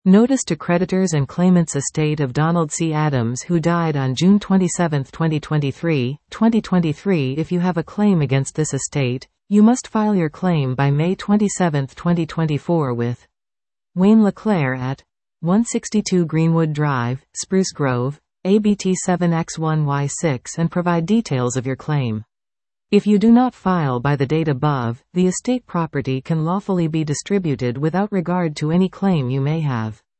Notice to creditors and claimants estate of Donald C. Adams, who died on June 27, 2023. If you have a claim against this estate, you must file your claim by May 27, 2024 with Wayne LeClaire at 162 Greenwood Drive, Spruce Grove, ABT 7X1Y6 and provide details of your claim. If you do not file by the date above, the estate property can lawfully be distributed without regard to any claim you may have.